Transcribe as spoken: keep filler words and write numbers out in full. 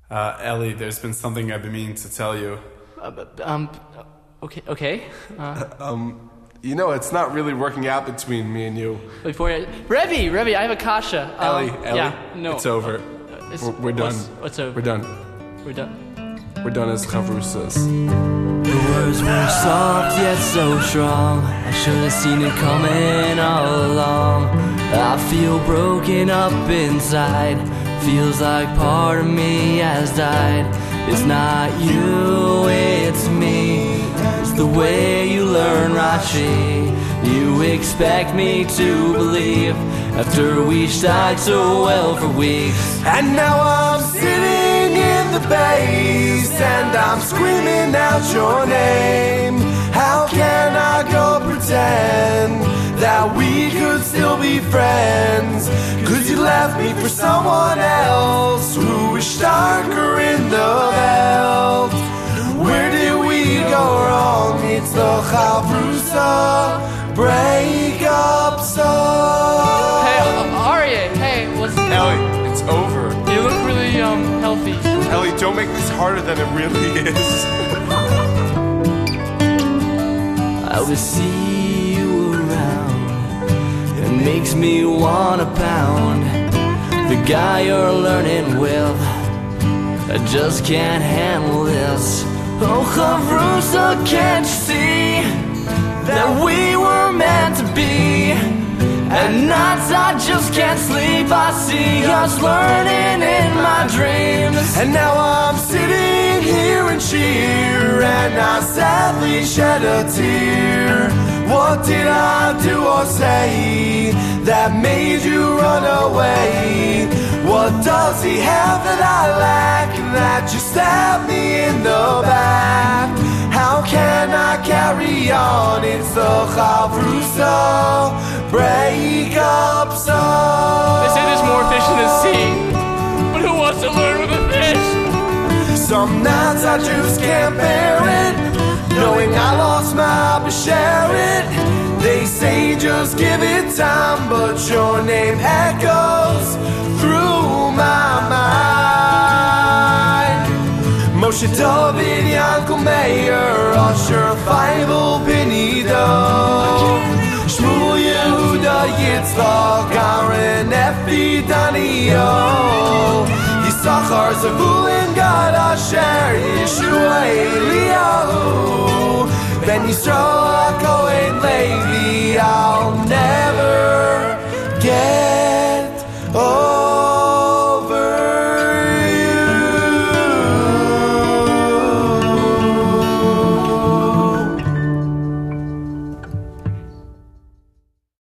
Uh, Ellie, there's been something I've been meaning to tell you. Uh, um, okay, okay. Uh, um, you know, it's not really working out between me and you. Before I, Rebbe, Rebbe, I have a kasha. Um, Ellie, Ellie, yeah, no, it's over. Uh, it's, we're, we're done. What's, what's over? We're done. We're done. We're done as chavrusas. The words were soft yet so strong. I should have seen it coming all along. I feel broken up inside. Feels like part of me has died. It's not you, it's me. It's the way you learn Rashi. You expect me to believe after we shied so well for weeks. And now I'm sitting in the base and I'm screaming out your name. How can I go pretend that we could still be friends? Cause you left me for someone else who is starker in the belt. Where did we go wrong? It's the Chavrusa breakup song. Hey, uh, Aryeh, hey, what's... Ellie, it's over. You look really, um, healthy. Ellie, don't make this harder than it really is. I will see you around. It makes me wanna pound the guy you're learning with. I just can't handle this. Oh, Chavrusa, can't you see that we were meant to be? At nights I just can't sleep. I see us learning in my dreams. And now I'm sitting here in cheer, and I sadly shed a tear. What did I do or say that made you run away? What does he have that I lack, that you stab me in the back? How can I carry on? It's the Chavrusa breakup song. They say there's more fish in the sea, but who wants to learn with a fish? Some nights I just can't bear it, knowing I lost my B'Sharet. They say just give it time, but your name echoes through my mind. Moshe David, Yankel Meir, Asher Feivel, Benido, Shmuel Yehuda, Yitzchak, Aaron, Efi, Daniel, Yisachar, Zavulun, Gad, Asher, Yeshua, Eliyahu, Ben Yisrael, Kohen, Levi. I'll never get over.